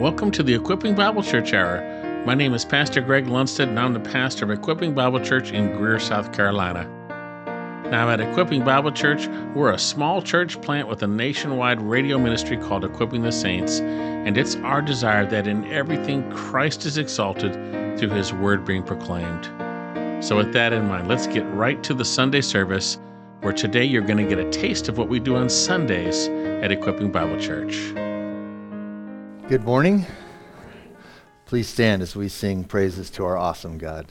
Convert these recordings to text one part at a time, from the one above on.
welcome to the Equipping Bible Church Hour. My name is Pastor Greg Lundstedt, and I'm the pastor of Equipping Bible Church in Greer, South Carolina. Now, at Equipping Bible Church, we're a small church plant with a nationwide radio ministry called Equipping the Saints, and it's our desire that in everything Christ is exalted through His Word being proclaimed. So with that in mind, let's get right to the Sunday service, where today you're going to get a taste of what we do on Sundays at Equipping Bible Church. Good morning. Please stand as we sing praises to our awesome God.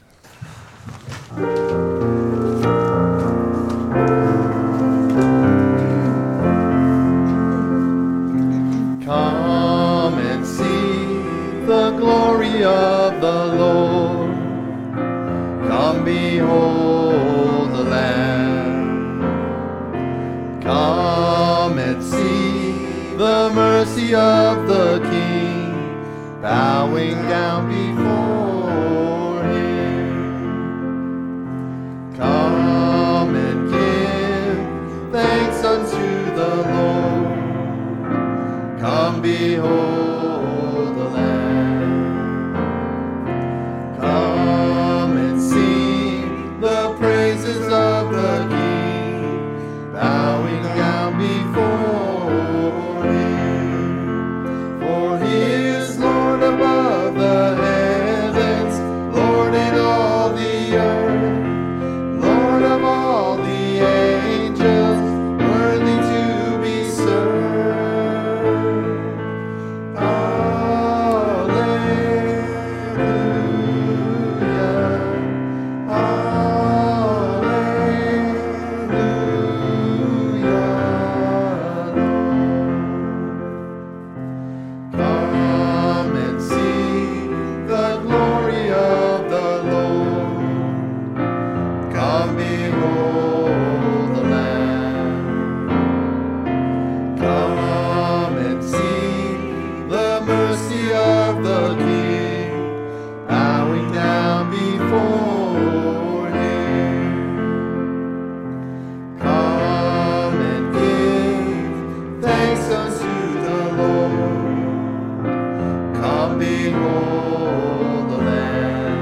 Come and see the glory of the Lord. Come behold the Lamb. Come and see the mercy of the King, bowing down before Him. Come and give thanks unto the Lord. Come behold the Lamb. Come and sing the praises of the King, bowing down before Him. For He is Lord above the heavens, Lord in all the earth, Lord of all the angels, worthy to be served. Hallelujah, hallelujah, Lord. Come and see the glory of the Lord. Come behold the Lamb. Come and see the mercy of the King, bowing down before Him. Come and give thanks unto the Lord. Come behold the Lamb.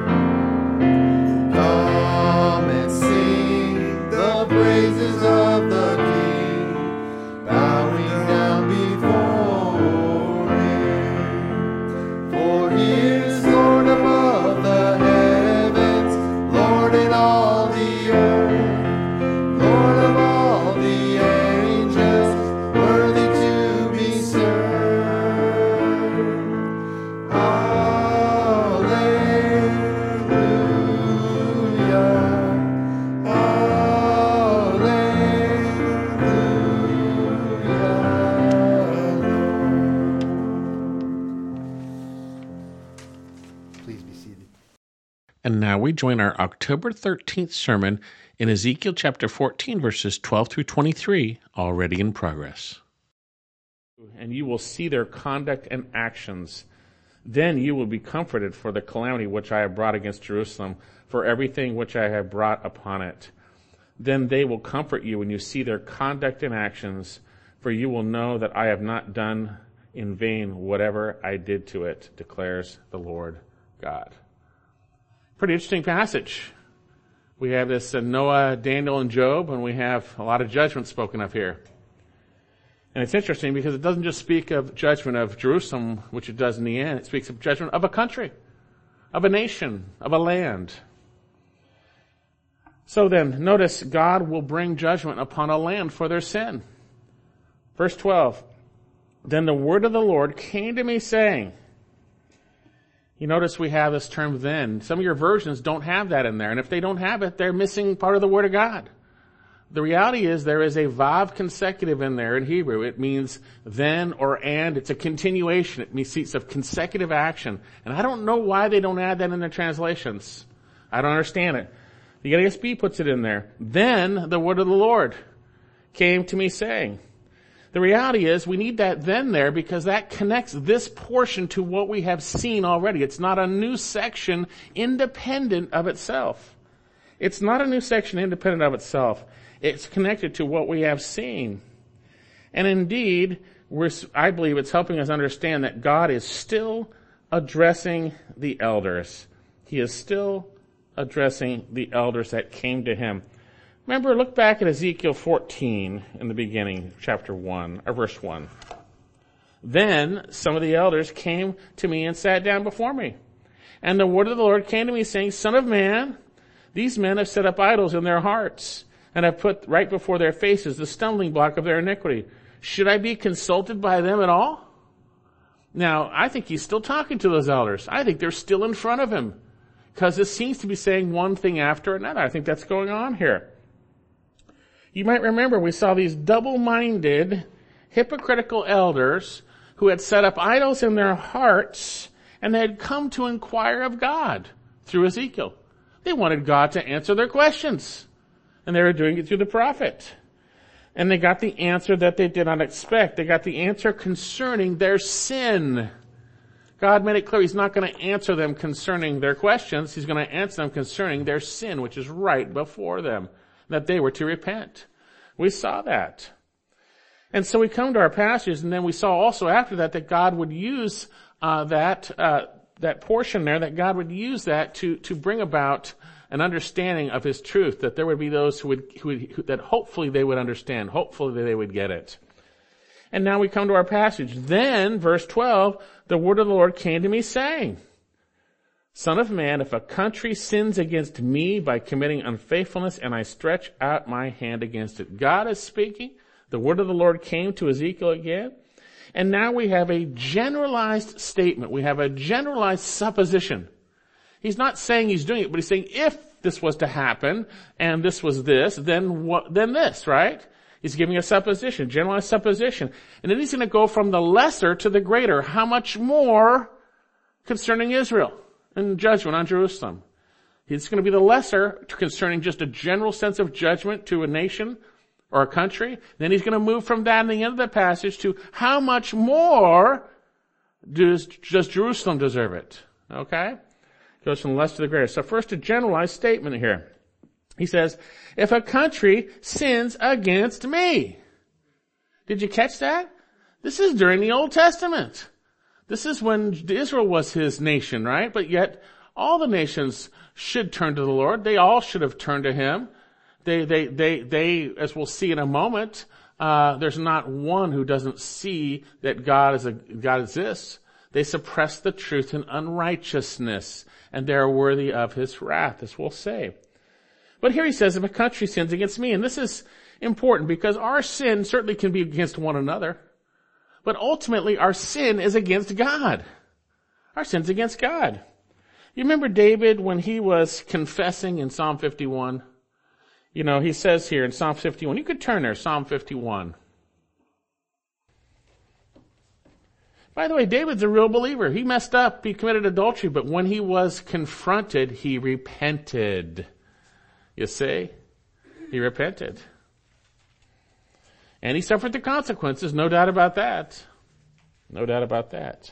Come and sing the praises of the King, bowing down before Him. For He is Lord above the heavens, Lord in all the earth, Lord of all the angels, worthy to be served. Hallelujah, hallelujah. Please be seated. And now we join our October 13th sermon in Ezekiel chapter 14, verses 12 through 23, already in progress. And you will see their conduct and actions. Then you will be comforted for the calamity which I have brought against Jerusalem, for everything which I have brought upon it. Then they will comfort you when you see their conduct and actions, for you will know that I have not done in vain whatever I did to it, declares the Lord God. Pretty interesting passage. We have this Noah, Daniel, and Job, and we have a lot of judgment spoken of here. And it's interesting because it doesn't just speak of judgment of Jerusalem, which it does in the end. It speaks of judgment of a country, of a nation, of a land. So then, notice God will bring judgment upon a land for their sin. Verse 12, then the word of the Lord came to me saying, you notice we have this term then. Some of your versions don't have that in there. And if they don't have it, they're missing part of the Word of God. The reality is there is a vav consecutive in there in Hebrew. It means then or and. It's a continuation. It means it's of consecutive action. And I don't know why they don't add that in their translations. I don't understand it. The NASB puts it in there. Then the word of the Lord came to me saying. The reality is we need that then there because that connects this portion to what we have seen already. It's not a new section independent of itself. It's not a new section independent of itself. It's connected to what we have seen. And indeed, I believe it's helping us understand that God is still addressing the elders. He is still addressing the elders that came to him. Remember, look back at Ezekiel 14 in the beginning, chapter 1, or verse 1. Then some of the elders came to me and sat down before me. And the word of the Lord came to me, saying, Son of man, these men have set up idols in their hearts, and have put right before their faces the stumbling block of their iniquity. Should I be consulted by them at all? Now, I think he's still talking to those elders. I think they're still in front of him, because it seems to be saying one thing after another. I think that's going on here. You might remember we saw these double-minded, hypocritical elders who had set up idols in their hearts, and they had come to inquire of God through Ezekiel. They wanted God to answer their questions, and they were doing it through the prophet. And they got the answer that they did not expect. They got the answer concerning their sin. God made it clear he's not going to answer them concerning their questions. He's going to answer them concerning their sin, which is right before them, that they were to repent. We saw that. And so we come to our passage, and then we saw also after that God would use that portion there, that God would use that to bring about an understanding of his truth, that there would be those who that hopefully they would understand, hopefully they would get it. And now we come to our passage. Then, verse 12, the word of the Lord came to me saying, Son of man, if a country sins against me by committing unfaithfulness, and I stretch out my hand against it. God is speaking. The word of the Lord came to Ezekiel again. And now we have a generalized statement. We have a generalized supposition. He's not saying he's doing it, but he's saying if this was to happen, and this was this, then what, then this, right? He's giving a supposition, generalized supposition. And then he's going to go from the lesser to the greater. How much more concerning Israel and judgment on Jerusalem? It's going to be the lesser concerning just a general sense of judgment to a nation or a country. Then he's going to move from that in the end of the passage to how much more does Jerusalem deserve it? Okay? Goes from the less to the greater. So first a generalized statement here. He says, if a country sins against me. Did you catch that? This is during the Old Testament. This is when Israel was his nation, right? But yet all the nations should turn to the Lord. They all should have turned to him. They, as we'll see in a moment, there's not one who doesn't see that God exists. They suppress the truth in unrighteousness, and they are worthy of his wrath, as we'll say. But here he says, if a country sins against me, and this is important because our sin certainly can be against one another, but ultimately our sin is against God. Our sin's against God. You remember David when he was confessing in Psalm 51? You know, he says here in Psalm 51, you could turn there, Psalm 51. By the way, David's a real believer. He messed up, he committed adultery, but when he was confronted, he repented. You see? He repented. And he suffered the consequences, no doubt about that. No doubt about that.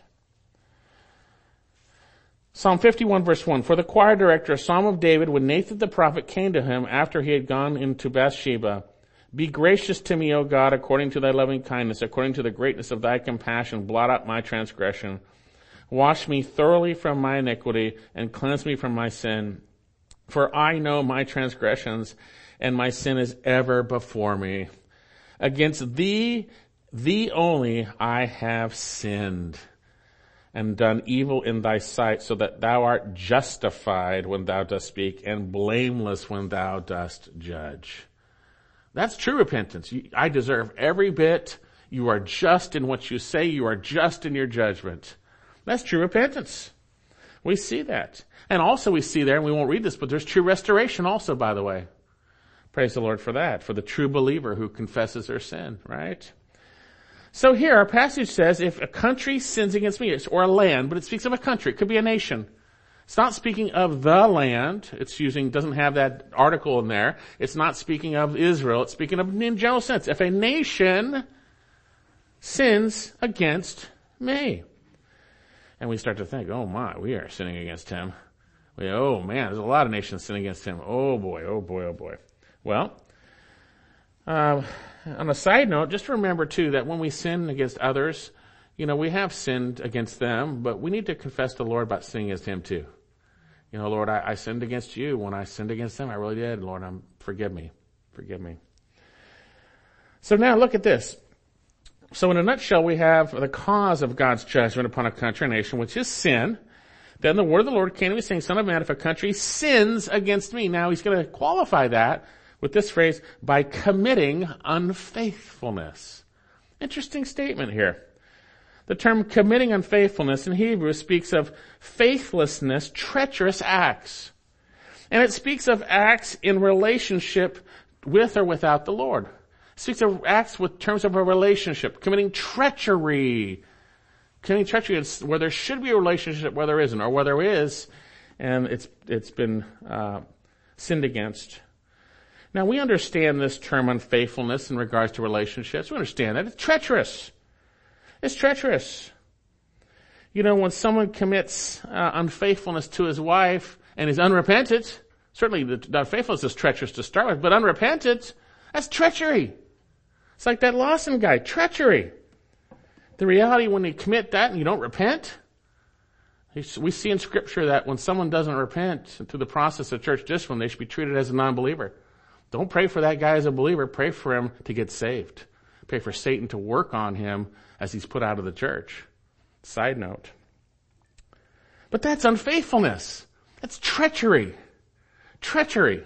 Psalm 51 verse 1, for the choir director, a psalm of David, when Nathan the prophet came to him after he had gone into Bathsheba, be gracious to me, O God, according to thy loving kindness, according to the greatness of thy compassion, blot out my transgression. Wash me thoroughly from my iniquity and cleanse me from my sin. For I know my transgressions, and my sin is ever before me. Against thee only I have sinned, and done evil in thy sight, so that thou art justified when thou dost speak, and blameless when thou dost judge. That's true repentance. I deserve every bit. You are just in what you say. You are just in your judgment. That's true repentance. We see that. And also we see there, and we won't read this, but there's true restoration also, by the way. Praise the Lord for that, for the true believer who confesses their sin, right? So here our passage says, if a country sins against me, or a land, but it speaks of a country, it could be a nation. It's not speaking of the land. Doesn't have that article in there. It's not speaking of Israel. It's speaking of in general sense. If a nation sins against me. And we start to think, oh my, we are sinning against him. Oh man, there's a lot of nations sinning against him. Oh boy, oh boy, oh boy. Well, On a side note, just remember too that when we sin against others, we have sinned against them, but we need to confess to the Lord about sinning against Him too. Lord, I sinned against you. When I sinned against them, I really did. Lord, forgive me. Forgive me. So now look at this. So in a nutshell, we have the cause of God's judgment upon a country or nation, which is sin. Then the word of the Lord came to me saying, Son of man, if a country sins against me. Now he's going to qualify that with this phrase, by committing unfaithfulness. Interesting statement here. The term committing unfaithfulness in Hebrew speaks of faithlessness, treacherous acts. And it speaks of acts in relationship with or without the Lord. It speaks of acts with terms of a relationship, committing treachery. Committing treachery is where there should be a relationship where there isn't, or where there is, and it's been sinned against. Now, we understand this term unfaithfulness in regards to relationships. We understand that. It's treacherous. It's treacherous. When someone commits unfaithfulness to his wife and is unrepentant, certainly the unfaithfulness is treacherous to start with, but unrepentant, that's treachery. It's like that Lawson guy, treachery. The reality when you commit that and you don't repent, we see in Scripture that when someone doesn't repent through the process of church discipline, they should be treated as a non-believer. Don't pray for that guy as a believer. Pray for him to get saved. Pray for Satan to work on him as he's put out of the church. Side note. But that's unfaithfulness. That's treachery. Treachery.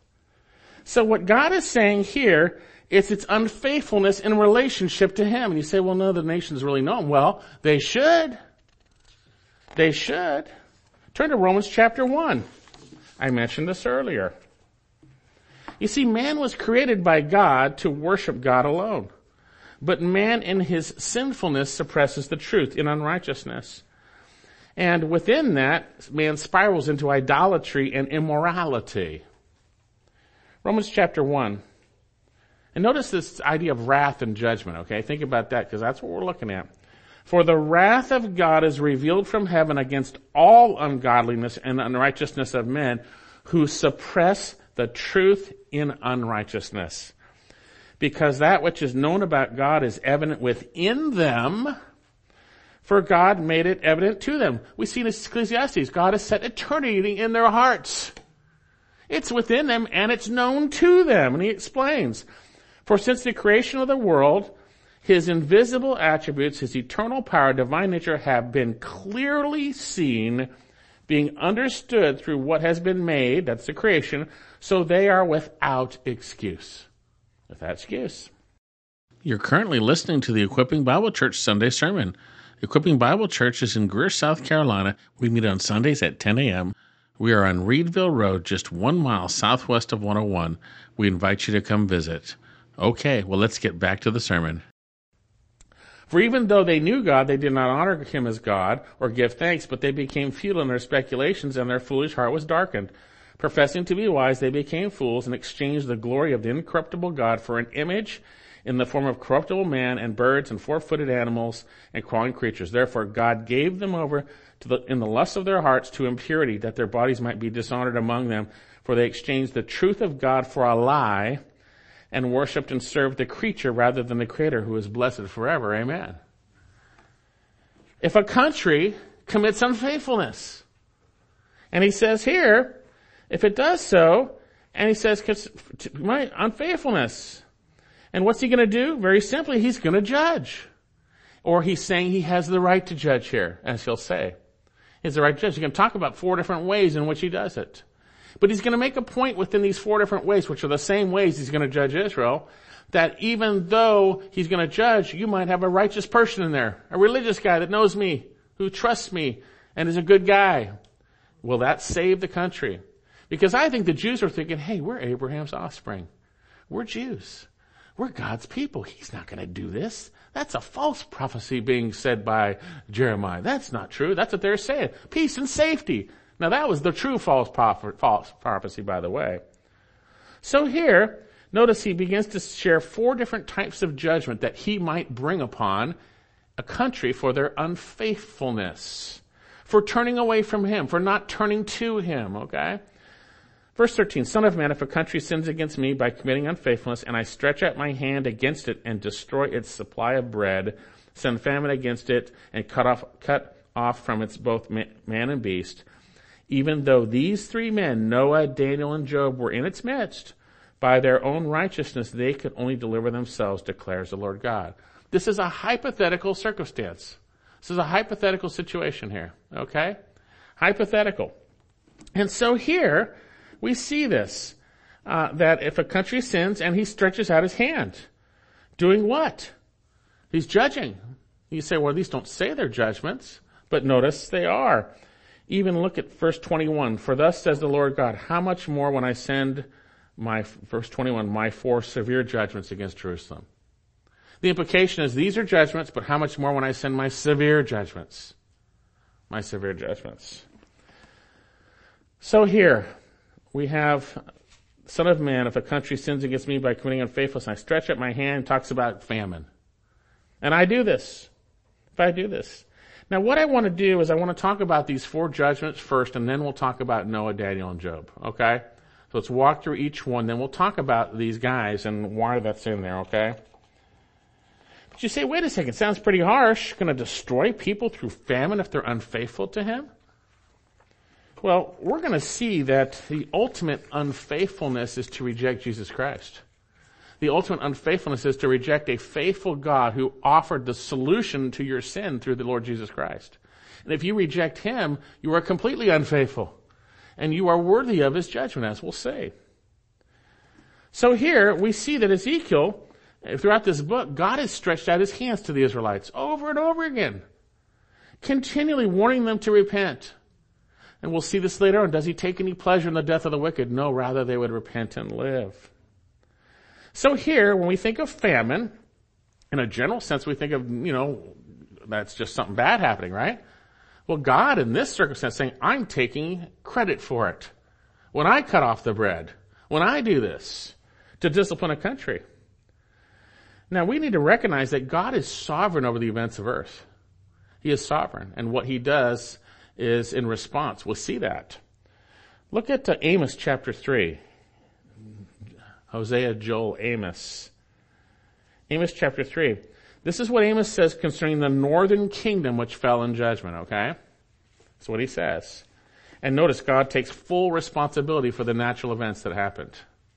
So what God is saying here is it's unfaithfulness in relationship to Him. And you say, well, no, the nations really know Him. Well, they should. They should. Turn to Romans chapter 1. I mentioned this earlier. You see, man was created by God to worship God alone. But man in his sinfulness suppresses the truth in unrighteousness. And within that, man spirals into idolatry and immorality. Romans chapter 1. And notice this idea of wrath and judgment, okay? Think about that, because that's what we're looking at. For the wrath of God is revealed from heaven against all ungodliness and unrighteousness of men who suppress the truth in unrighteousness. Because that which is known about God is evident within them, for God made it evident to them. We see in Ecclesiastes, God has set eternity in their hearts. It's within them and it's known to them. And he explains, for since the creation of the world, His invisible attributes, His eternal power, divine nature have been clearly seen, being understood through what has been made, that's the creation, so they are without excuse. Without excuse. You're currently listening to the Equipping Bible Church Sunday Sermon. Equipping Bible Church is in Greer, South Carolina. We meet on Sundays at 10 a.m. We are on Reedville Road, just 1 mile southwest of 101. We invite you to come visit. Okay, well, let's get back to the sermon. For even though they knew God, they did not honor Him as God or give thanks, but they became futile in their speculations, and their foolish heart was darkened. Professing to be wise, they became fools and exchanged the glory of the incorruptible God for an image in the form of corruptible man and birds and four-footed animals and crawling creatures. Therefore God gave them over in the lust of their hearts to impurity, that their bodies might be dishonored among them. For they exchanged the truth of God for a lie and worshipped and served the creature rather than the Creator, who is blessed forever. Amen. If a country commits unfaithfulness, and he says here, if it does so, and he says, my unfaithfulness, and what's he going to do? Very simply, he's going to judge. Or he's saying he has the right to judge here, as he'll say. He has the right to judge. He's going to talk about 4 different ways in which he does it. But he's going to make a point within these 4 different ways, which are the same ways he's going to judge Israel, that even though he's going to judge, you might have a righteous person in there, a religious guy that knows me, who trusts me, and is a good guy. Will that save the country? Because I think the Jews are thinking, hey, we're Abraham's offspring. We're Jews. We're God's people. He's not going to do this. That's a false prophecy being said by Jeremiah. That's not true. That's what they're saying. Peace and safety. Now that was the true false prophecy, by the way. So here, notice he begins to share 4 different types of judgment that he might bring upon a country for their unfaithfulness, for turning away from him, for not turning to him, okay? Verse 13, Son of man, if a country sins against me by committing unfaithfulness, and I stretch out my hand against it and destroy its supply of bread, send famine against it, and cut off from its both man and beast, even though these three men, Noah, Daniel, and Job, were in its midst, by their own righteousness they could only deliver themselves, declares the Lord God. This is a hypothetical circumstance. This is a hypothetical situation here, okay? Hypothetical. And so here, we see this, that if a country sins and he stretches out his hand, doing what? He's judging. You say, well, these don't say they're judgments, but notice they are. Even look at verse 21. For thus says the Lord God, how much more when I send verse 21, my four severe judgments against Jerusalem. The implication is these are judgments, but how much more when I send my severe judgments? My severe judgments. So here, we have, Son of man, if a country sins against me by committing unfaithfulness, and I stretch out my hand, talks about famine. And I do this. If I do this. Now what I want to do is I want to talk about these four judgments first, and then we'll talk about Noah, Daniel, and Job. Okay? So let's walk through each one, then we'll talk about these guys and why that's in there, okay? But you say, wait a second, sounds pretty harsh. Going to destroy people through famine if they're unfaithful to him? Well, we're going to see that the ultimate unfaithfulness is to reject Jesus Christ. The ultimate unfaithfulness is to reject a faithful God who offered the solution to your sin through the Lord Jesus Christ. And if you reject him, you are completely unfaithful. And you are worthy of his judgment, as we'll say. So here, we see that Ezekiel, throughout this book, God has stretched out his hands to the Israelites over and over again, continually warning them to repent. And we'll see this later on. Does he take any pleasure in the death of the wicked? No, rather they would repent and live. So here, when we think of famine, in a general sense, we think of, that's just something bad happening, right? Well, God, in this circumstance, saying, I'm taking credit for it. When I cut off the bread, when I do this, to discipline a country. Now, we need to recognize that God is sovereign over the events of earth. He is sovereign, and what he does is in response. We'll see that. Look at Amos chapter 3. Hosea, Joel, Amos. Amos chapter 3. This is what Amos says concerning the northern kingdom which fell in judgment, okay? That's what he says. And notice God takes full responsibility for the natural events that happened.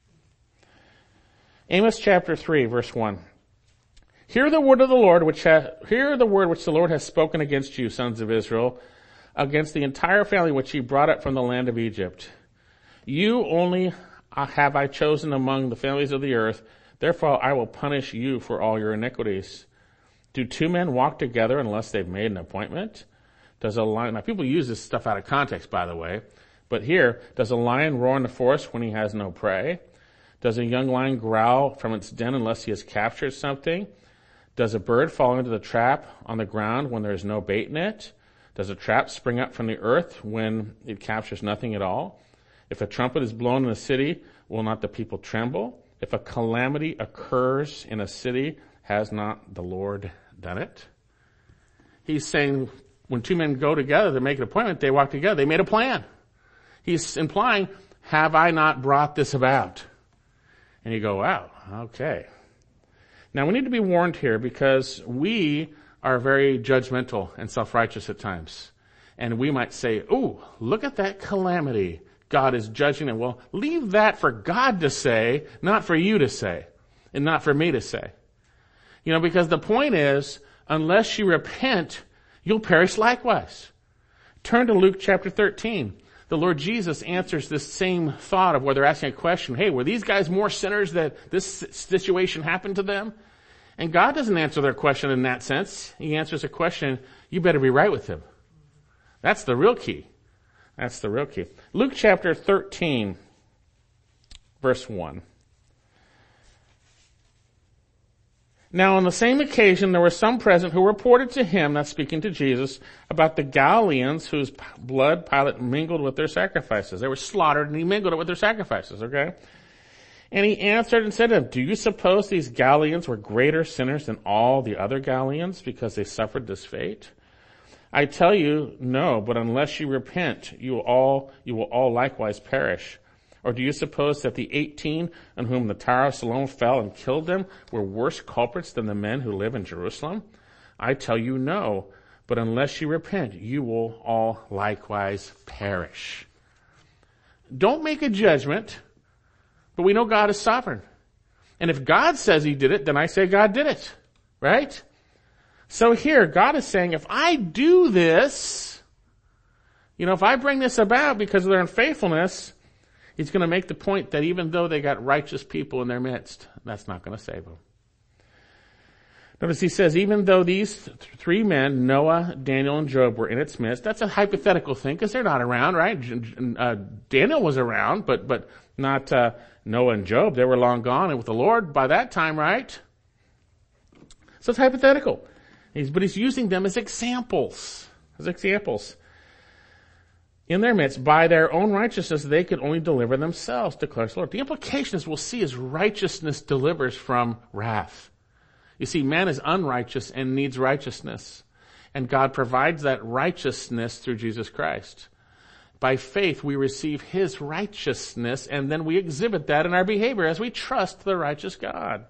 Amos chapter 3, verse 1. Hear the word of the Lord, hear the word which the Lord has spoken against you, sons of Israel, against the entire family which he brought up from the land of Egypt. You only have I chosen among the families of the earth, therefore I will punish you for all your iniquities. Do two men walk together unless they've made an appointment? Does a lion, now people use this stuff out of context, by the way, but here, does a lion roar in the forest when he has no prey? Does a young lion growl from its den unless he has captured something? Does a bird fall into the trap on the ground when there is no bait in it? Does a trap spring up from the earth when it captures nothing at all? If a trumpet is blown in a city, will not the people tremble? If a calamity occurs in a city, has not the Lord done it? He's saying when two men go together to make an appointment, they walk together. They made a plan. He's implying, have I not brought this about? And you go, wow, okay. Now we need to be warned here because we are very judgmental and self-righteous at times. And we might say, ooh, look at that calamity. God is judging them. Well, leave that for God to say, not for you to say, and not for me to say. Because the point is, unless you repent, you'll perish likewise. Turn to Luke chapter 13. The Lord Jesus answers this same thought of where they're asking a question. Hey, were these guys more sinners that this situation happened to them? And God doesn't answer their question in that sense. He answers a question, you better be right with him. That's the real key. That's the real key. Luke chapter 13, verse 1. Now on the same occasion there were some present who reported to him, that's speaking to Jesus, about the Galileans whose blood Pilate mingled with their sacrifices. They were slaughtered and he mingled it with their sacrifices, okay? And he answered and said to them, do you suppose these Galileans were greater sinners than all the other Galileans because they suffered this fate? I tell you, no, but unless you repent, you will all likewise perish. Or do you suppose that the 18 on whom the Tower of Siloam fell and killed them were worse culprits than the men who live in Jerusalem? I tell you no, but unless you repent, you will all likewise perish. Don't make a judgment, but we know God is sovereign. And if God says he did it, then I say God did it, right? So here, God is saying, if I do this, if I bring this about because of their unfaithfulness, he's going to make the point that even though they got righteous people in their midst, that's not going to save them. Notice he says, even though these three men, Noah, Daniel, and Job, were in its midst, that's a hypothetical thing because they're not around, right? Daniel was around, but not Noah and Job. They were long gone and with the Lord by that time, right? So it's hypothetical. But he's using them as examples. In their midst, by their own righteousness, they could only deliver themselves, declares the Lord. The implication, as we'll see, is righteousness delivers from wrath. You see, man is unrighteous and needs righteousness. And God provides that righteousness through Jesus Christ. By faith, we receive his righteousness, and then we exhibit that in our behavior as we trust the righteous God.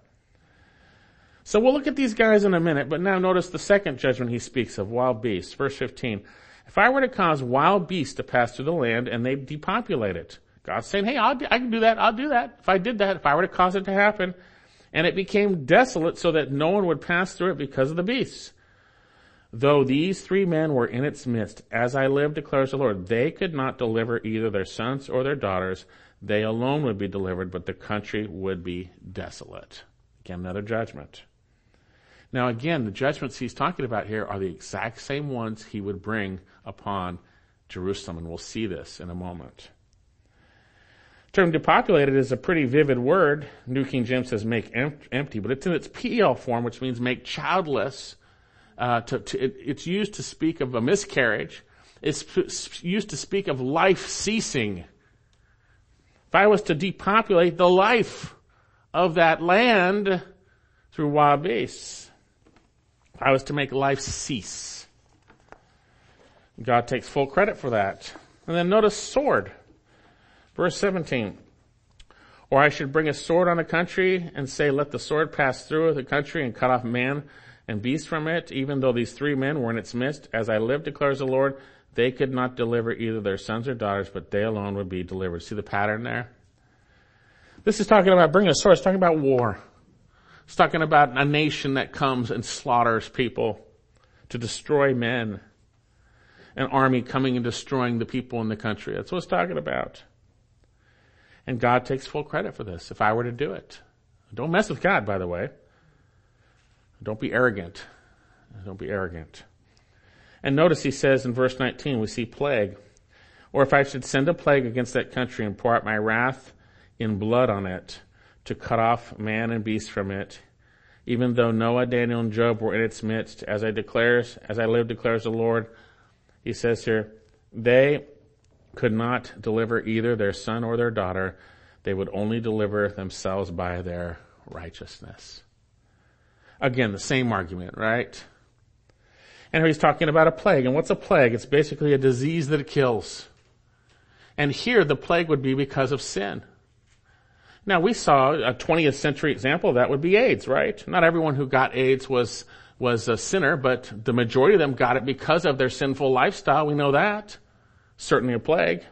So we'll look at these guys in a minute, but now notice the second judgment he speaks of, wild beasts. Verse 15. If I were to cause wild beasts to pass through the land and they depopulate it, God's saying, hey, I can do that. I'll do that. If I were to cause it to happen, and it became desolate so that no one would pass through it because of the beasts. Though these three men were in its midst, as I live, declares the Lord, they could not deliver either their sons or their daughters. They alone would be delivered, but the country would be desolate. Again, another judgment. Now again, the judgments he's talking about here are the exact same ones he would bring upon Jerusalem, and we'll see this in a moment. The term depopulated is a pretty vivid word. New King James says make empty, but it's in its PL form, which means make childless. It's used to speak of a miscarriage. It's used to speak of life ceasing. If I was to depopulate the life of that land through wild beasts, if I was to make life cease, God takes full credit for that. And then notice sword. Verse 17. Or I should bring a sword on the country and say, let the sword pass through the country and cut off man and beast from it, even though these three men were in its midst. As I live, declares the Lord, they could not deliver either their sons or daughters, but they alone would be delivered. See the pattern there? This is talking about bringing a sword. It's talking about war. It's talking about a nation that comes and slaughters people to destroy men. An army coming and destroying the people in the country. That's what it's talking about. And God takes full credit for this, if I were to do it. Don't mess with God, by the way. Don't be arrogant. Don't be arrogant. And notice he says in verse 19, we see plague. Or if I should send a plague against that country and pour out my wrath in blood on it, to cut off man and beast from it, even though Noah, Daniel, and Job were in its midst, as I live, declares the Lord, he says here, they could not deliver either their son or their daughter. They would only deliver themselves by their righteousness. Again, the same argument, right? And here he's talking about a plague. And what's a plague? It's basically a disease that kills. And here the plague would be because of sin. Now we saw a 20th century example of that would be AIDS, right? Not everyone who got AIDS was a sinner, but the majority of them got it because of their sinful lifestyle. We know that. Certainly a plague.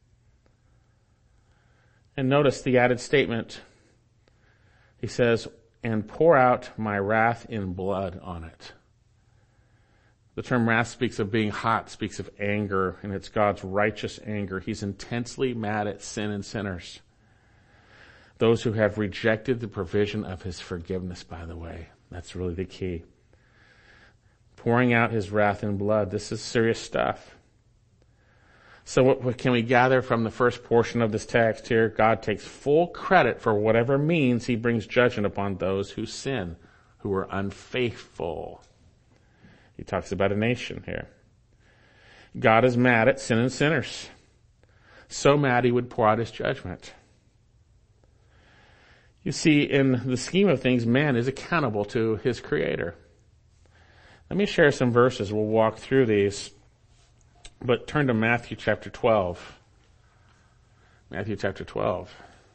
And notice the added statement. He says, and pour out my wrath in blood on it. The term wrath speaks of being hot, speaks of anger, and it's God's righteous anger. He's intensely mad at sin and sinners. Those who have rejected the provision of his forgiveness, by the way. That's really the key. Pouring out his wrath in blood. This is serious stuff. So what can we gather from the first portion of this text here? God takes full credit for whatever means he brings judgment upon those who sin, who are unfaithful. He talks about a nation here. God is mad at sin and sinners. So mad he would pour out his judgment. You see, in the scheme of things, man is accountable to his Creator. Let me share some verses. We'll walk through these. But turn to Matthew chapter 12. Matthew chapter 12.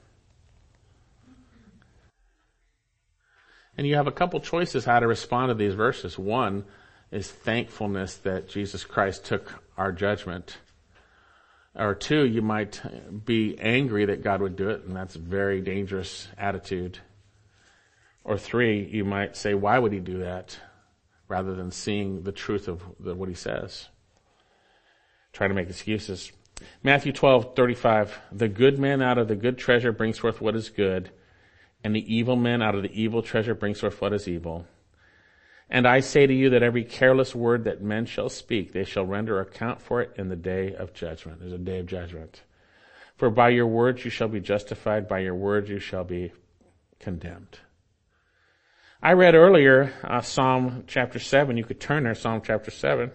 And you have a couple choices how to respond to these verses. One is thankfulness that Jesus Christ took our judgment. Or two, you might be angry that God would do it, and that's a very dangerous attitude. Or three, you might say, why would he do that? Rather than seeing the truth of what he says. Trying to make excuses. Matthew 12:35, the good man out of the good treasure brings forth what is good, and the evil man out of the evil treasure brings forth what is evil. And I say to you that every careless word that men shall speak, they shall render account for it in the day of judgment. There's a day of judgment. For by your words you shall be justified, by your words you shall be condemned. I read earlier Psalm chapter 7. You could turn there, Psalm chapter 7.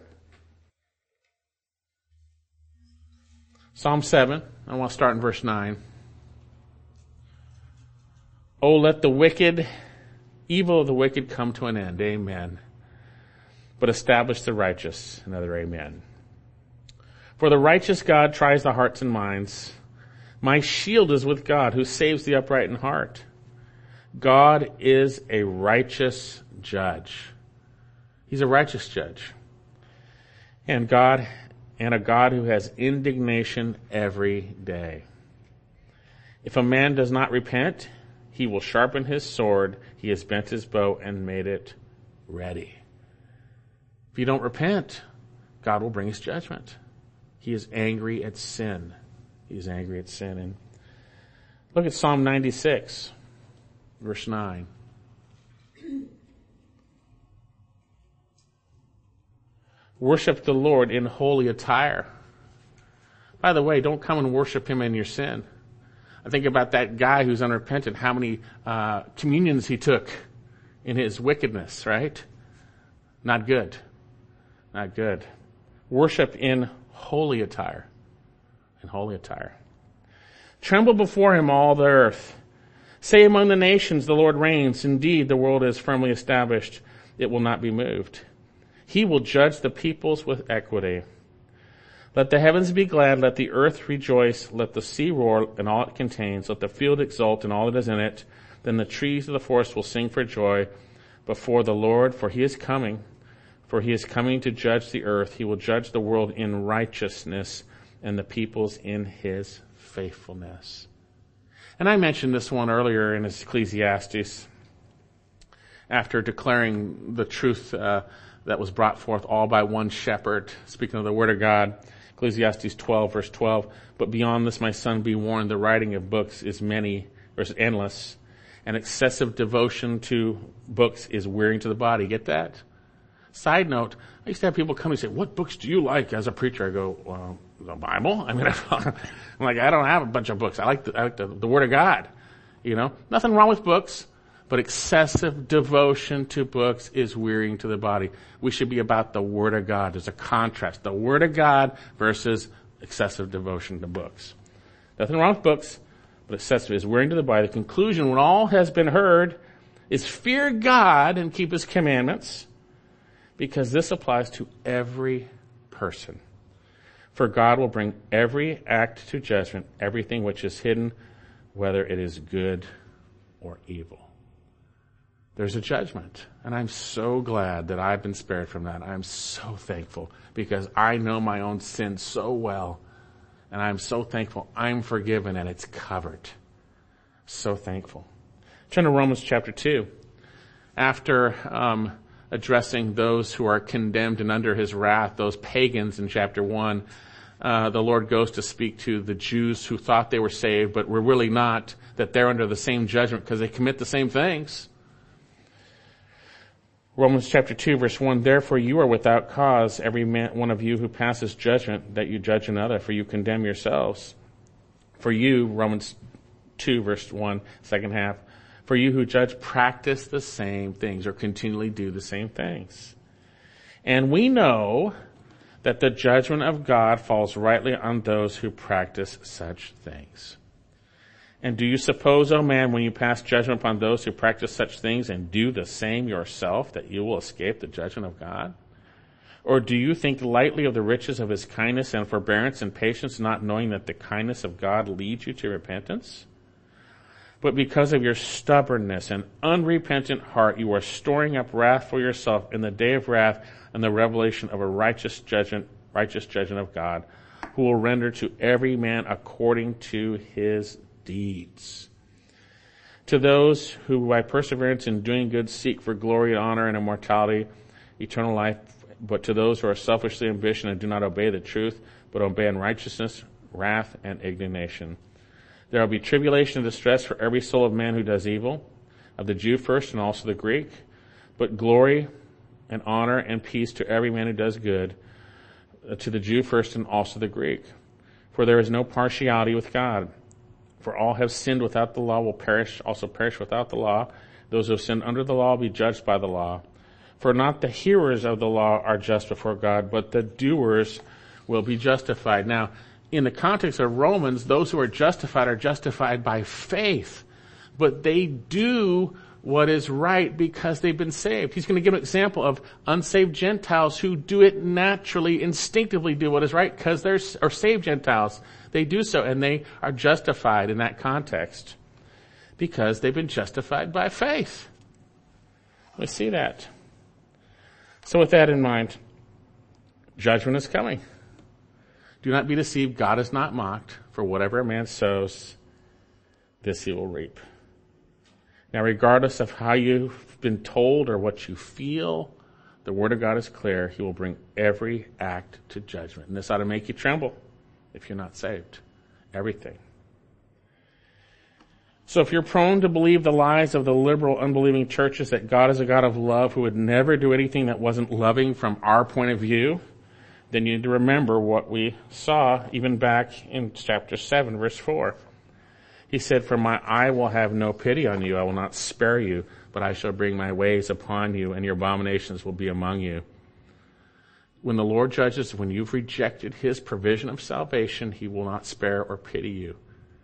Psalm 7, I want to start in verse 9. Oh, let the evil of the wicked come to an end. Amen. But establish the righteous. Another amen. For the righteous God tries the hearts and minds. My shield is with God, who saves the upright in heart. God is a righteous judge. He's a righteous judge. And a God who has indignation every day. If a man does not repent, he will sharpen his sword. He has bent his bow and made it ready. If you don't repent, God will bring his judgment. He is angry at sin. He is angry at sin. And look at Psalm 96, verse 9. Worship the Lord in holy attire. By the way, don't come and worship him in your sin. I think about that guy who's unrepentant, how many communions he took in his wickedness, right? Not good. Not good. Worship in holy attire. In holy attire. Tremble before him, all the earth. Say among the nations, the Lord reigns. Indeed, the world is firmly established. It will not be moved. He will judge the peoples with equity. Let the heavens be glad, let the earth rejoice, let the sea roar and all it contains, let the field exult and all that is in it. Then the trees of the forest will sing for joy before the Lord, for he is coming to judge the earth. He will judge the world in righteousness and the peoples in his faithfulness. And I mentioned this one earlier in Ecclesiastes, after declaring the truth that was brought forth all by one shepherd, speaking of the word of God. Ecclesiastes 12, verse 12. But beyond this, my son, be warned, the writing of books is endless, and excessive devotion to books is wearing to the body. Get that? Side note, I used to have people come and say, what books do you like as a preacher? I go, well, the Bible? I mean, I'm like, I don't have a bunch of books. I like the Word of God. You know, nothing wrong with books. But excessive devotion to books is wearying to the body. We should be about the Word of God. There's a contrast. The Word of God versus excessive devotion to books. Nothing wrong with books, but excessive is wearying to the body. The conclusion, when all has been heard, is fear God and keep his commandments, because this applies to every person. For God will bring every act to judgment, everything which is hidden, whether it is good or evil. There's a judgment, and I'm so glad that I've been spared from that. I'm so thankful because I know my own sin so well, and I'm so thankful I'm forgiven and it's covered. So thankful. Turn to Romans chapter 2. After addressing those who are condemned and under his wrath, those pagans in chapter 1, the Lord goes to speak to the Jews who thought they were saved but were really not, that they're under the same judgment because they commit the same things. Romans chapter 2, verse 1, therefore you are without cause, every one of you who passes judgment, that you judge another, for you condemn yourselves. For you, Romans 2, verse 1, second half, for you who judge practice the same things or continually do the same things. And we know that the judgment of God falls rightly on those who practice such things. And do you suppose, O man, when you pass judgment upon those who practice such things and do the same yourself, that you will escape the judgment of God? Or do you think lightly of the riches of his kindness and forbearance and patience, not knowing that the kindness of God leads you to repentance? But because of your stubbornness and unrepentant heart, you are storing up wrath for yourself in the day of wrath and the revelation of a righteous judgment of God, who will render to every man according to his deeds. To those who by perseverance in doing good seek for glory and honor and immortality, eternal life, but to those who are selfishly ambitious and do not obey the truth, but obey unrighteousness, wrath, and indignation. There will be tribulation and distress for every soul of man who does evil, of the Jew first and also the Greek, but glory and honor and peace to every man who does good, to the Jew first and also the Greek. For there is no partiality with God. For all have sinned without the law will perish without the law. Those who have sinned under the law will be judged by the law. For not the hearers of the law are just before God, but the doers will be justified. Now, in the context of Romans, those who are justified by faith. But they do what is right because they've been saved. He's going to give an example of unsaved Gentiles who do it naturally, instinctively do what is right because they're saved Gentiles. They do so, and they are justified in that context because they've been justified by faith. We see that. So with that in mind, judgment is coming. Do not be deceived. God is not mocked. For whatever a man sows, this he will reap. Now, regardless of how you've been told or what you feel, the Word of God is clear. He will bring every act to judgment. And this ought to make you tremble if you're not saved. Everything. So if you're prone to believe the lies of the liberal, unbelieving churches that God is a God of love who would never do anything that wasn't loving from our point of view, then you need to remember what we saw even back in chapter 7, verse 4. He said, "For my eye will have no pity on you. I will not spare you, but I shall bring my ways upon you, and your abominations will be among you." When the Lord judges, when you've rejected his provision of salvation, he will not spare or pity you.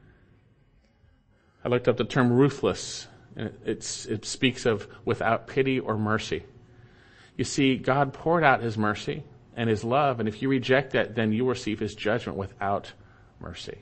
I looked up the term ruthless. It speaks of without pity or mercy. You see, God poured out his mercy and his love, and if you reject that, then you receive his judgment without mercy.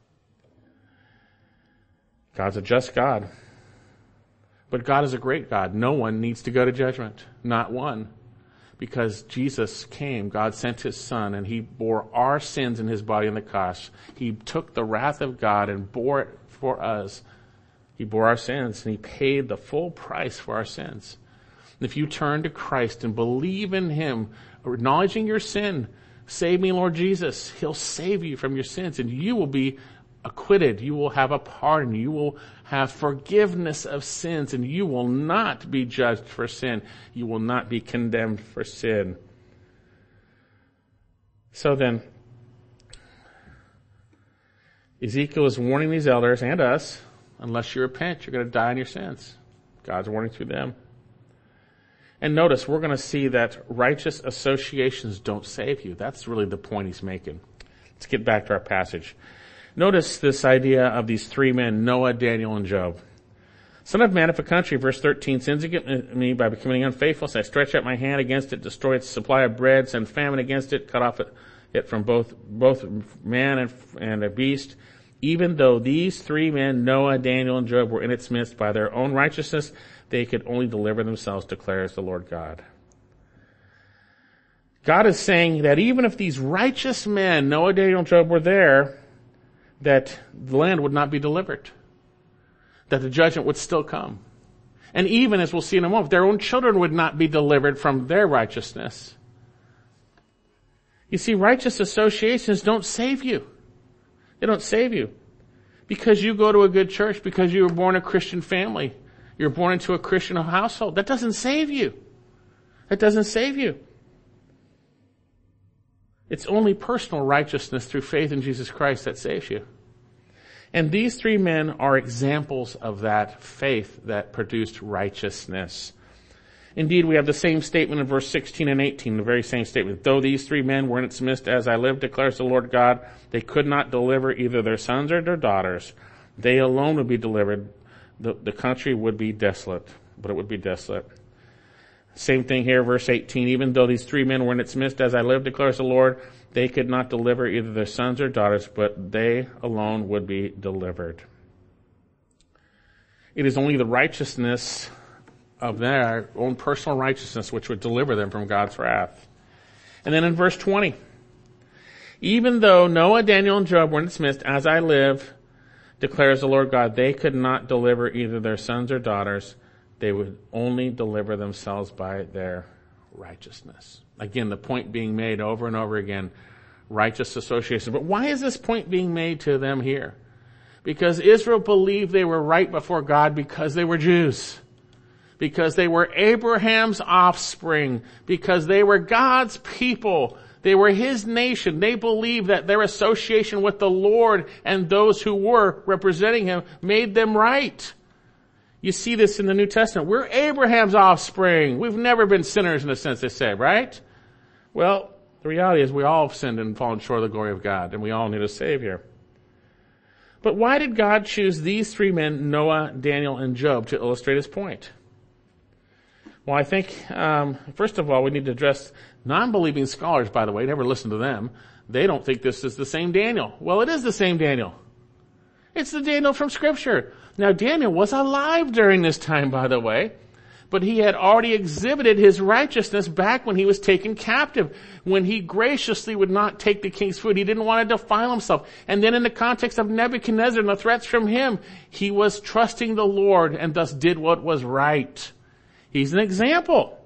God's a just God. But God is a great God. No one needs to go to judgment. Not one. Because Jesus came, God sent his Son, and he bore our sins in his body on the cross. He took the wrath of God and bore it for us. He bore our sins, and he paid the full price for our sins. And if you turn to Christ and believe in him, acknowledging your sin, save me, Lord Jesus, he'll save you from your sins, and you will be acquitted. You will have a pardon. You will have forgiveness of sins, and you will not be judged for sin. You will not be condemned for sin. So then, Ezekiel is warning these elders and us, unless you repent, you're going to die in your sins. God's warning through them. And notice, we're going to see that righteous associations don't save you. That's really the point he's making. Let's get back to our passage. Notice this idea of these three men, Noah, Daniel, and Job. "Son of man of a country," verse 13, "sins against me by becoming unfaithful. So I stretch out my hand against it, destroy its supply of bread, send famine against it, cut off it from both man and a beast. Even though these three men, Noah, Daniel, and Job, were in its midst by their own righteousness, they could only deliver themselves, declares the Lord God." God is saying that even if these righteous men, Noah, Daniel, and Job, were there, that the land would not be delivered. That the judgment would still come. And even, as we'll see in a moment, their own children would not be delivered from their righteousness. You see, righteous associations don't save you. They don't save you. Because you go to a good church, because you were born a Christian family, you're born into a Christian household. That doesn't save you. That doesn't save you. It's only personal righteousness through faith in Jesus Christ that saves you. And these three men are examples of that faith that produced righteousness. Indeed, we have the same statement in verse 16 and 18, the very same statement. "Though these three men were in its midst, as I live, declares the Lord God, they could not deliver either their sons or their daughters. They alone would be delivered. The country would be desolate, but it would be desolate." Same thing here, verse 18. Even though these three men were in its midst, as I live, declares the Lord, they could not deliver either their sons or daughters, but they alone would be delivered. It is only the righteousness of their own personal righteousness which would deliver them from God's wrath. And then in verse 20, even though Noah, Daniel, and Job were in its midst, as I live, declares the Lord God, they could not deliver either their sons or daughters. They would only deliver themselves by their righteousness. Again, the point being made over and over again, righteous association. But why is this point being made to them here? Because Israel believed they were right before God because they were Jews. Because they were Abraham's offspring. Because they were God's people. They were His nation. They believed that their association with the Lord and those who were representing Him made them right. You see this in the New Testament. We're Abraham's offspring. We've never been sinners in a sense, they say, right? Well, the reality is we all have sinned and fallen short of the glory of God, and we all need a Savior. But why did God choose these three men, Noah, Daniel, and Job, to illustrate His point? Well, I think, first of all, we need to address non-believing scholars, by the way. Never listen to them. They don't think this is the same Daniel. Well, it is the same Daniel. It's the Daniel from Scripture. Now, Daniel was alive during this time, by the way, but he had already exhibited his righteousness back when he was taken captive, when he graciously would not take the king's food. He didn't want to defile himself. And then in the context of Nebuchadnezzar and the threats from him, he was trusting the Lord and thus did what was right. He's an example.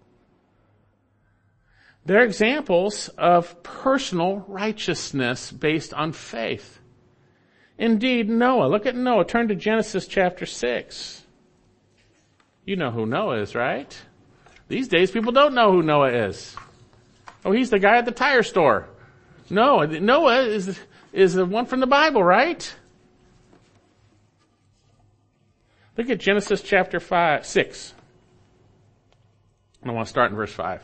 They're examples of personal righteousness based on faith. Indeed, Noah. Look at Noah. Turn to Genesis chapter 6. You know who Noah is, right? These days, people don't know who Noah is. Oh, he's the guy at the tire store. No, Noah is the one from the Bible, right? Look at Genesis chapter 6. I want to start in verse 5.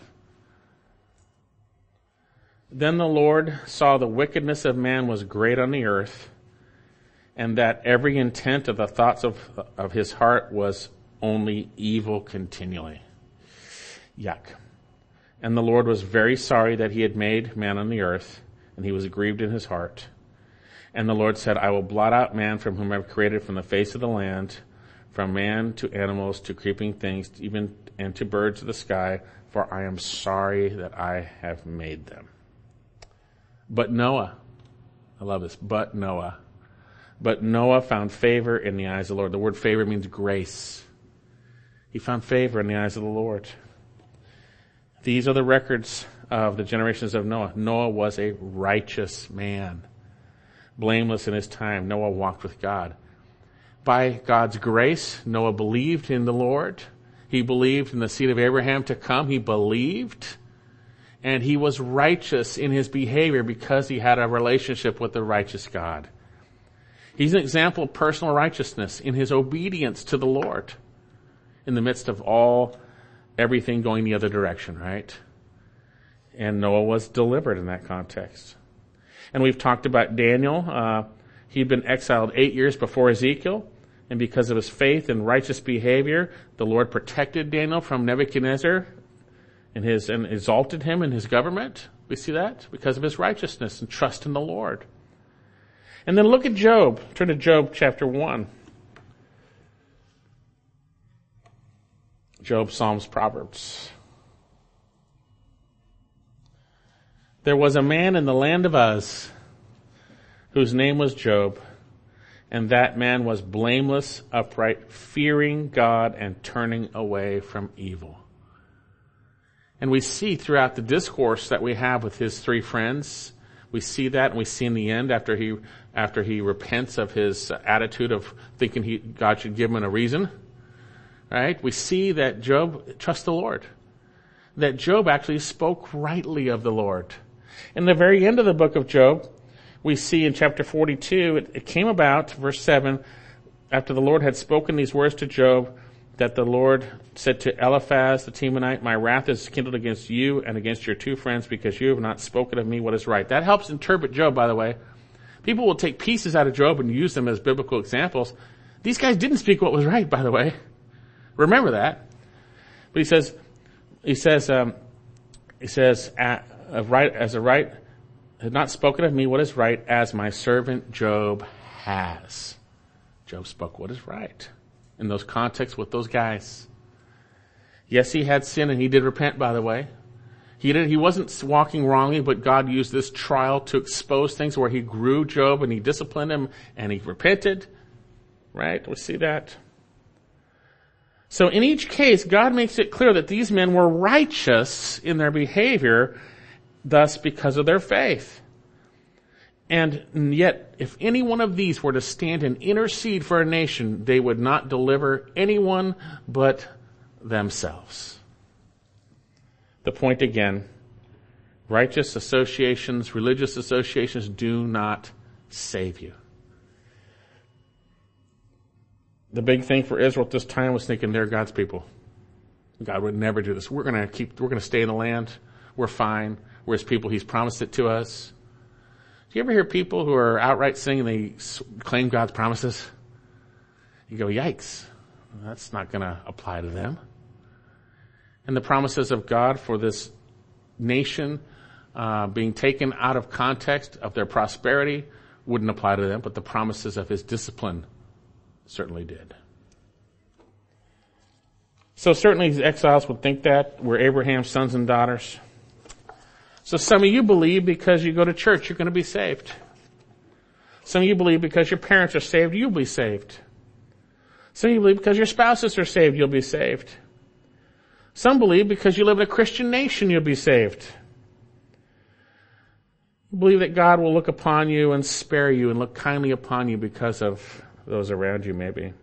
Then the Lord saw the wickedness of man was great on the earth, and that every intent of the thoughts of his heart was only evil continually. Yuck. And the Lord was very sorry that he had made man on the earth, and he was grieved in his heart. And the Lord said, I will blot out man from whom I have created from the face of the land, from man to animals to creeping things, even and to birds of the sky, for I am sorry that I have made them. But Noah, I love this, but Noah found favor in the eyes of the Lord. The word favor means grace. He found favor in the eyes of the Lord. These are the records of the generations of Noah. Noah was a righteous man, blameless in his time. Noah walked with God. By God's grace, Noah believed in the Lord. He believed in the seed of Abraham to come. He believed. And he was righteous in his behavior because he had a relationship with the righteous God. He's an example of personal righteousness in his obedience to the Lord in the midst of everything going the other direction, right? And Noah was delivered in that context. And we've talked about Daniel. He'd been exiled 8 years before Ezekiel. And because of his faith and righteous behavior, the Lord protected Daniel from Nebuchadnezzar and exalted him in his government. We see that because of his righteousness and trust in the Lord. And then look at Job. Turn to Job chapter 1. Job, Psalms, Proverbs. There was a man in the land of Uz whose name was Job, and that man was blameless, upright, fearing God and turning away from evil. And we see throughout the discourse that we have with his three friends, we see that, and we see in the end after he repents of his attitude of thinking God should give him a reason, right? We see that Job trusts the Lord. That Job actually spoke rightly of the Lord. In the very end of the book of Job, we see in chapter 42, it came about, verse 7, after the Lord had spoken these words to Job, that the Lord said to Eliphaz the Temanite, my wrath is kindled against you and against your two friends because you have not spoken of me what is right. That helps interpret Job, by the way. People will take pieces out of Job and use them as biblical examples. These guys didn't speak what was right, by the way. Remember that. But he says, He says, right as a right had not spoken of me what is right, as my servant Job has. Job spoke what is right in those contexts with those guys. Yes, he had sin, and he did repent, by the way. He wasn't walking wrongly, but God used this trial to expose things where he grew Job and he disciplined him and he repented. Right? We see that. So in each case, God makes it clear that these men were righteous in their behavior, thus because of their faith. And yet, if any one of these were to stand and intercede for a nation, they would not deliver anyone but themselves. The point again, righteous associations, religious associations do not save you. The big thing for Israel at this time was thinking they're God's people. God would never do this. We're going to stay in the land. We're fine. We're his people. He's promised it to us. Do you ever hear people who are outright saying they claim God's promises? You go, yikes. That's not going to apply to them. And the promises of God for this nation being taken out of context of their prosperity wouldn't apply to them, but the promises of his discipline certainly did. So certainly these exiles would think that we're Abraham's sons and daughters. So some of you believe because you go to church you're going to be saved. Some of you believe because your parents are saved you'll be saved. Some of you believe because your spouses are saved you'll be saved. Some believe because you live in a Christian nation you'll be saved. You believe that God will look upon you and spare you and look kindly upon you because of those around you maybe.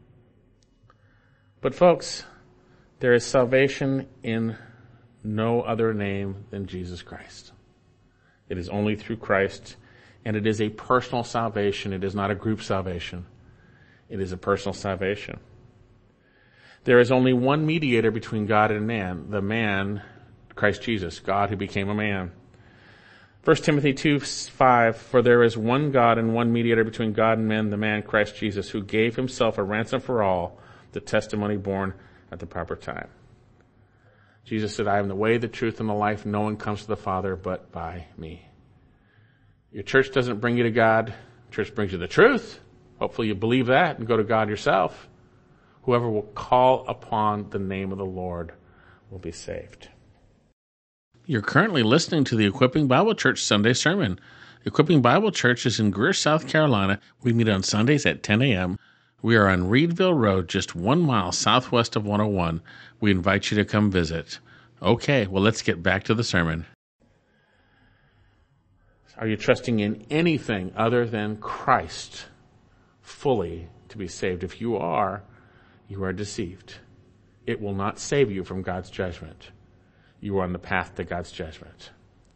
But folks, there is salvation in no other name than Jesus Christ. It is only through Christ, and it is a personal salvation. It is not a group salvation. It is a personal salvation. There is only one mediator between God and man, the man, Christ Jesus, God who became a man. 1 Timothy 2:5, for there is one God and one mediator between God and men, the man Christ Jesus, who gave himself a ransom for all, the testimony born at the proper time. Jesus said, I am the way, the truth, and the life. No one comes to the Father but by me. Your church doesn't bring you to God. Church brings you the truth. Hopefully you believe that and go to God yourself. Whoever will call upon the name of the Lord will be saved. You're currently listening to the Equipping Bible Church Sunday Sermon. Equipping Bible Church is in Greer, South Carolina. We meet on Sundays at 10 a.m. We are on Reedville Road, just 1 mile southwest of 101. We invite you to come visit. Okay, well, let's get back to the sermon. Are you trusting in anything other than Christ fully to be saved? If you are deceived. It will not save you from God's judgment. You are on the path to God's judgment.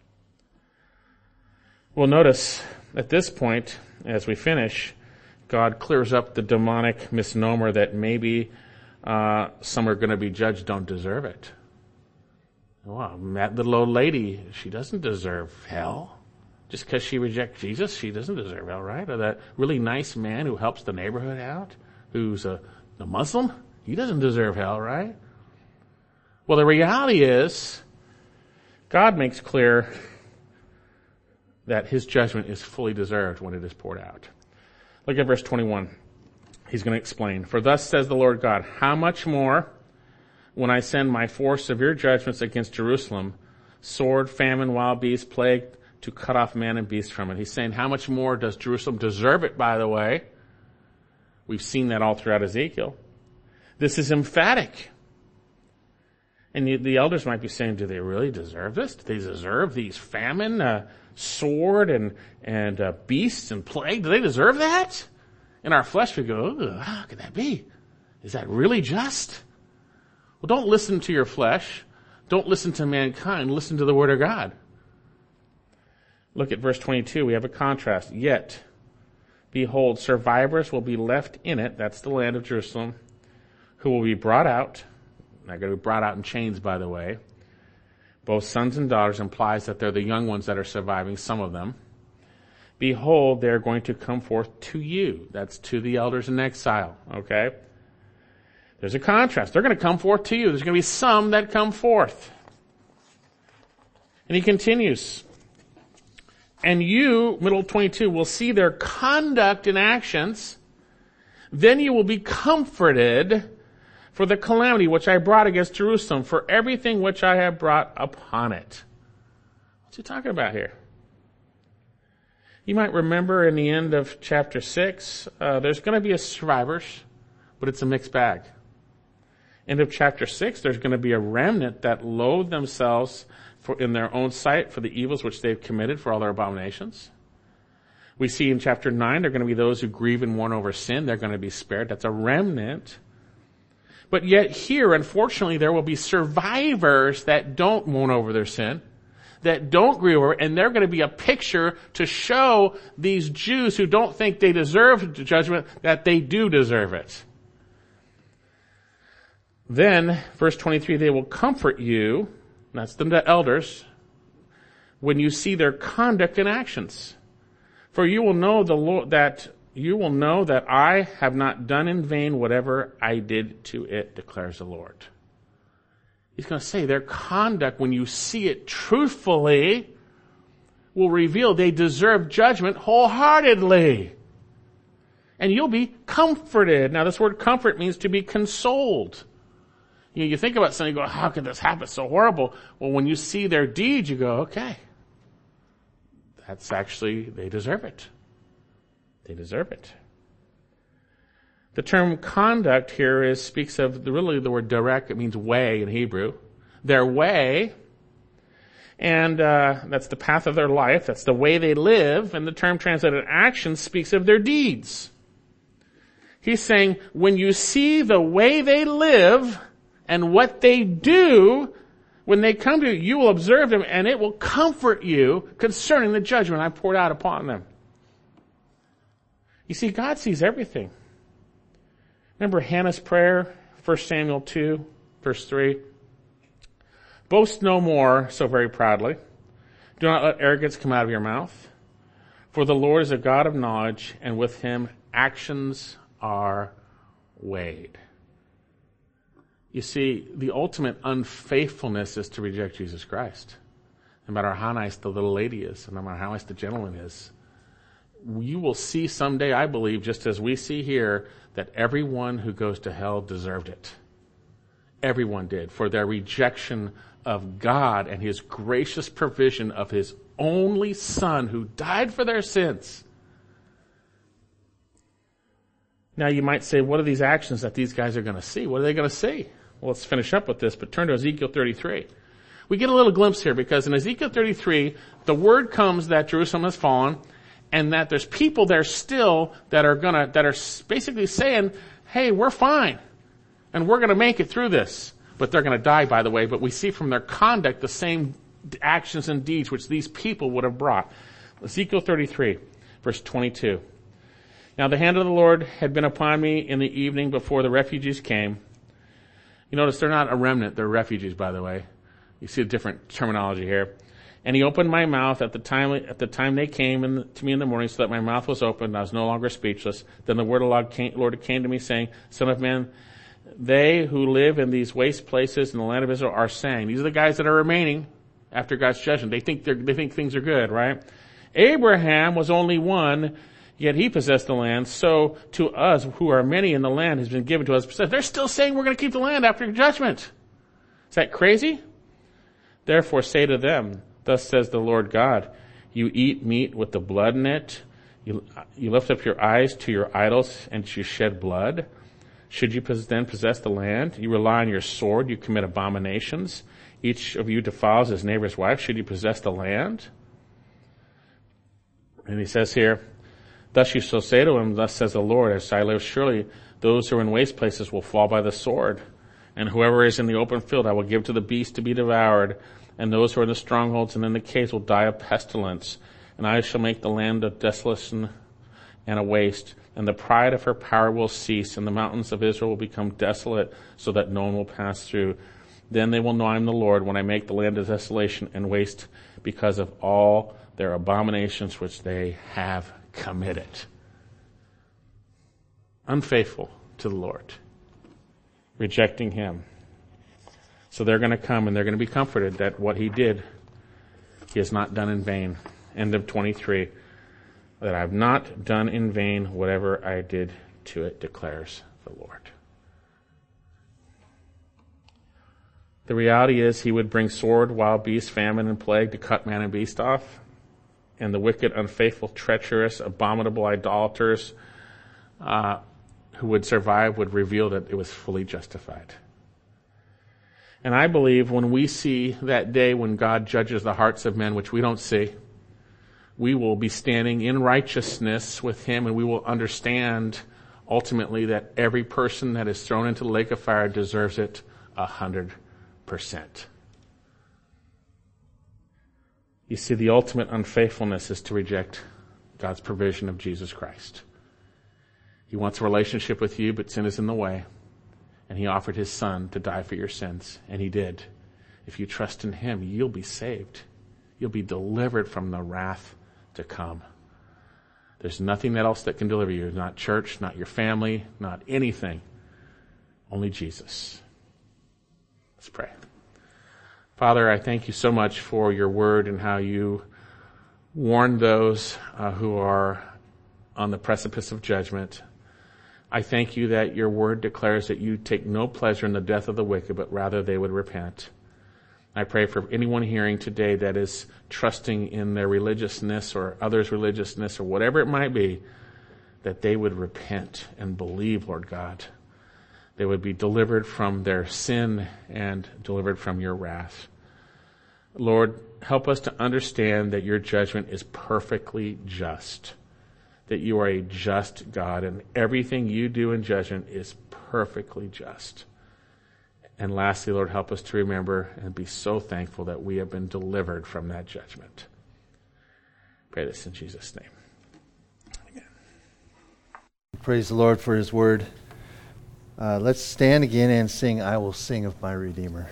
Well, notice at this point, as we finish, God clears up the demonic misnomer that maybe some are going to be judged don't deserve it. Well, that little old lady, she doesn't deserve hell. Just because she rejects Jesus, she doesn't deserve hell, right? Or that really nice man who helps the neighborhood out, who's a Muslim, he doesn't deserve hell, right? Well, the reality is, God makes clear that his judgment is fully deserved when it is poured out. Look at verse 21. He's going to explain. For thus says the Lord God, how much more when I send my 4 severe judgments against Jerusalem, sword, famine, wild beast, plague, to cut off man and beast from it. He's saying, how much more does Jerusalem deserve it, by the way? We've seen that all throughout Ezekiel. This is emphatic. And the elders might be saying, do they really deserve this? Do they deserve these famine, sword, and beasts and plague? Do they deserve that? In our flesh we go, how could that be? Is that really just? Well, don't listen to your flesh. Don't listen to mankind. Listen to the Word of God. Look at verse 22. We have a contrast. Yet, behold, survivors will be left in it, that's the land of Jerusalem, who will be brought out. They're going to be brought out in chains, by the way. Both sons and daughters implies that they're the young ones that are surviving, some of them. Behold, they're going to come forth to you. That's to the elders in exile, okay? There's a contrast. They're going to come forth to you. There's going to be some that come forth. And he continues. And you, middle 22, will see their conduct and actions. Then you will be comforted for the calamity which I brought against Jerusalem, for everything which I have brought upon it. What's he talking about here? You might remember in the end of chapter 6, there's going to be a survivors, but it's a mixed bag. End of chapter 6, there's going to be a remnant that loathe themselves in their own sight for the evils which they've committed, for all their abominations. We see in chapter 9, there are going to be those who grieve and mourn over sin. They're going to be spared. That's a remnant. But yet here, unfortunately, there will be survivors that don't mourn over their sin, that don't grieve over it, and they're going to be a picture to show these Jews who don't think they deserve judgment that they do deserve it. Then, verse 23, they will comfort you, that's the elders, when you see their conduct and actions. For you will know that I have not done in vain whatever I did to it, declares the Lord. He's going to say their conduct, when you see it truthfully, will reveal they deserve judgment wholeheartedly. And you'll be comforted. Now this word comfort means to be consoled. You think about something, you go, how could this happen? So horrible. Well, when you see their deeds, you go, okay. That's actually, they deserve it. They deserve it. The term conduct here speaks of really the word direct. It means way in Hebrew. Their way, and that's the path of their life. That's the way they live. And the term translated action speaks of their deeds. He's saying, when you see the way they live and what they do, when they come to you, you will observe them, and it will comfort you concerning the judgment I poured out upon them. You see, God sees everything. Remember Hannah's prayer, 1 Samuel 2, verse 3? Boast no more so very proudly. Do not let arrogance come out of your mouth. For the Lord is a God of knowledge, and with him actions are weighed. You see, the ultimate unfaithfulness is to reject Jesus Christ. No matter how nice the little lady is, no matter how nice the gentleman is. You will see someday, I believe, just as we see here, that everyone who goes to hell deserved it. Everyone did, for their rejection of God and his gracious provision of his only Son who died for their sins. Now you might say, what are these actions that these guys are going to see? What are they going to see? Well, let's finish up with this, but turn to Ezekiel 33. We get a little glimpse here because in Ezekiel 33, the word comes that Jerusalem has fallen, and that there's people there still that are basically saying, hey, we're fine, and we're gonna make it through this. But they're gonna die, by the way, but we see from their conduct the same actions and deeds which these people would have brought. Ezekiel 33, verse 22. Now the hand of the Lord had been upon me in the evening before the refugees came. You notice they're not a remnant, they're refugees, by the way. You see a different terminology here. And he opened my mouth at the time they came to me in the morning, so that my mouth was opened. I was no longer speechless. Then the word of the Lord came to me, saying, Son of man, they who live in these waste places in the land of Israel are saying, these are the guys that are remaining after God's judgment. They think things are good, right? Abraham was only one, yet he possessed the land. So to us who are many in the land has been given to us. They're still saying we're going to keep the land after judgment. Is that crazy? Therefore say to them, thus says the Lord God, you eat meat with the blood in it. You lift up your eyes to your idols and you shed blood. Should you then possess the land? You rely on your sword. You commit abominations. Each of you defiles his neighbor's wife. Should you possess the land? And he says here, thus you shall say to him, thus says the Lord, as I live, surely those who are in waste places will fall by the sword. And whoever is in the open field I will give to the beast to be devoured. And those who are in the strongholds and in the caves will die of pestilence. And I shall make the land a desolation and a waste. And the pride of her power will cease. And the mountains of Israel will become desolate, so that no one will pass through. Then they will know I am the Lord, when I make the land a desolation and waste, because of all their abominations which they have committed. Unfaithful to the Lord. rejecting him. So they're going to come and they're going to be comforted that what he did, he has not done in vain. End of 23. That I have not done in vain whatever I did to it, declares the Lord. The reality is he would bring sword, wild beast, famine, and plague to cut man and beast off. And the wicked, unfaithful, treacherous, abominable idolaters who would survive would reveal that it was fully justified. And I believe when we see that day when God judges the hearts of men, which we don't see, we will be standing in righteousness with him, and we will understand ultimately that every person that is thrown into the lake of fire deserves it 100%. You see, the ultimate unfaithfulness is to reject God's provision of Jesus Christ. He wants a relationship with you, but sin is in the way. And he offered his son to die for your sins. And he did. If you trust in him, you'll be saved. You'll be delivered from the wrath to come. There's nothing else that can deliver you. Not church, not your family, not anything. Only Jesus. Let's pray. Father, I thank you so much for your word and how you warn those who are on the precipice of judgment. I thank you that your word declares that you take no pleasure in the death of the wicked, but rather they would repent. I pray for anyone hearing today that is trusting in their religiousness or others' religiousness or whatever it might be, that they would repent and believe, Lord God. They would be delivered from their sin and delivered from your wrath. Lord, help us to understand that your judgment is perfectly just, that you are a just God, and everything you do in judgment is perfectly just. And lastly, Lord, help us to remember and be so thankful that we have been delivered from that judgment. Pray this in Jesus' name. Amen. Praise the Lord for his word. Let's stand again and sing, I Will Sing of My Redeemer.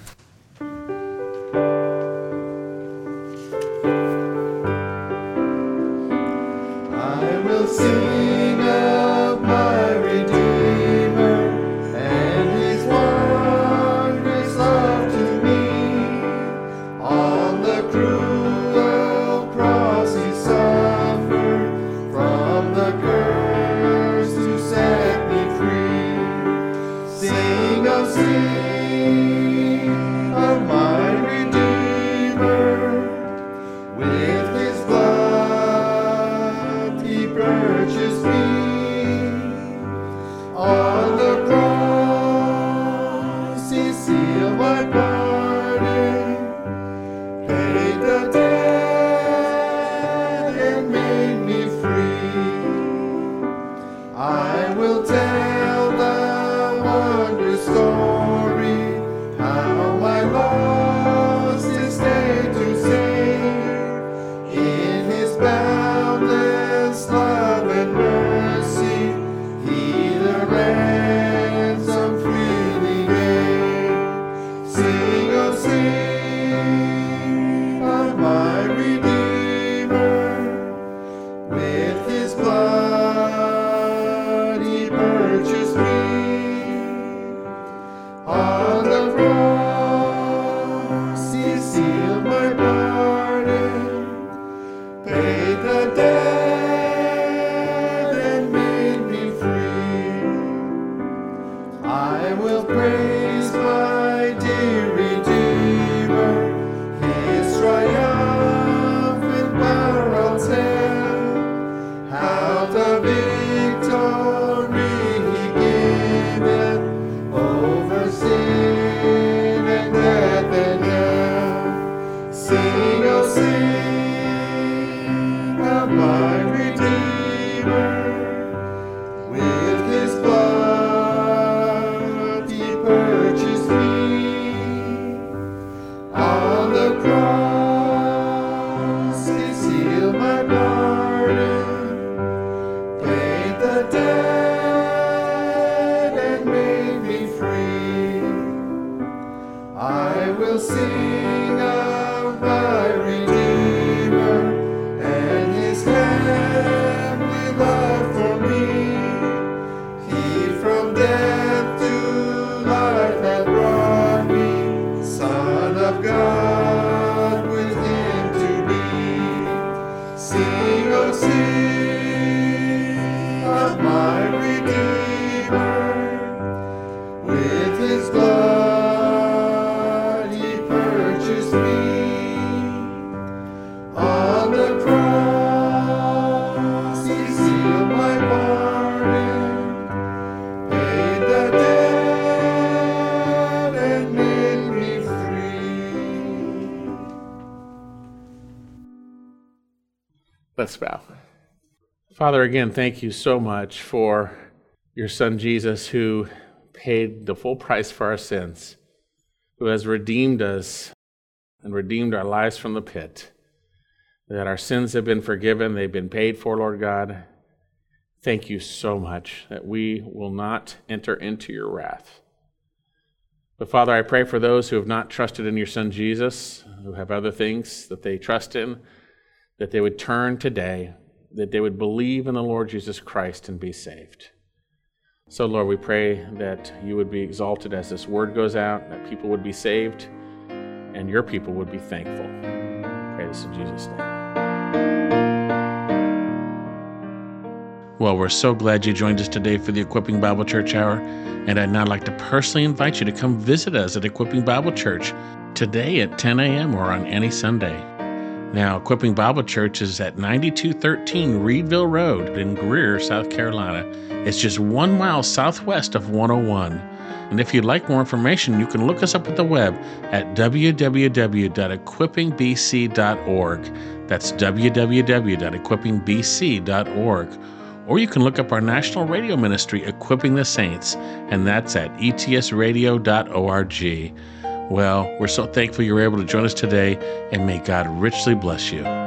I will sing of my Redeemer and his wondrous love to me. On the cruel cross he suffered from the curse to set me free. Sing, oh sing of my Redeemer. With his blood he purchased me. On the cross he sealed my pardon, paid the debt and made me free. I will tell the wondrous story, how my lost estate to save. In his boundless love and mercy, he the ransom freely gave. Sing, oh sing of my Redeemer. With his blood he purchased me. On the cross he sealed my pardon, paid the debt and made me free. I will praise my dear Redeemer, his triumphant power I'll tell, how the victory he giveth over sin and death and hell. Sing, oh sing of my Redeemer. With his blood he purchased me. On the cross he sealed my pardon, paid the debt and made me free. I will sing of my Redeemer and his heavenly love for me. He from death to Let's bow. Father, again, thank you so much for your Son Jesus, who paid the full price for our sins, who has redeemed us and redeemed our lives from the pit, that our sins have been forgiven, they've been paid for, Lord God. Thank you so much that we will not enter into your wrath. But Father, I pray for those who have not trusted in your Son Jesus, who have other things that they trust in, that they would turn today, that they would believe in the Lord Jesus Christ and be saved. So, Lord, we pray that you would be exalted as this word goes out, that people would be saved, and your people would be thankful. I pray this in Jesus' name. Well, we're so glad you joined us today for the Equipping Bible Church Hour, and I'd now like to personally invite you to come visit us at Equipping Bible Church today at 10 a.m. or on any Sunday. Now, Equipping Bible Church is at 9213 Reedville Road in Greer, South Carolina. It's just 1 mile southwest of 101. And if you'd like more information, you can look us up at the web at www.equippingbc.org. That's www.equippingbc.org. Or you can look up our national radio ministry, Equipping the Saints, and that's at etsradio.org. Well, we're so thankful you were able to join us today, and may God richly bless you.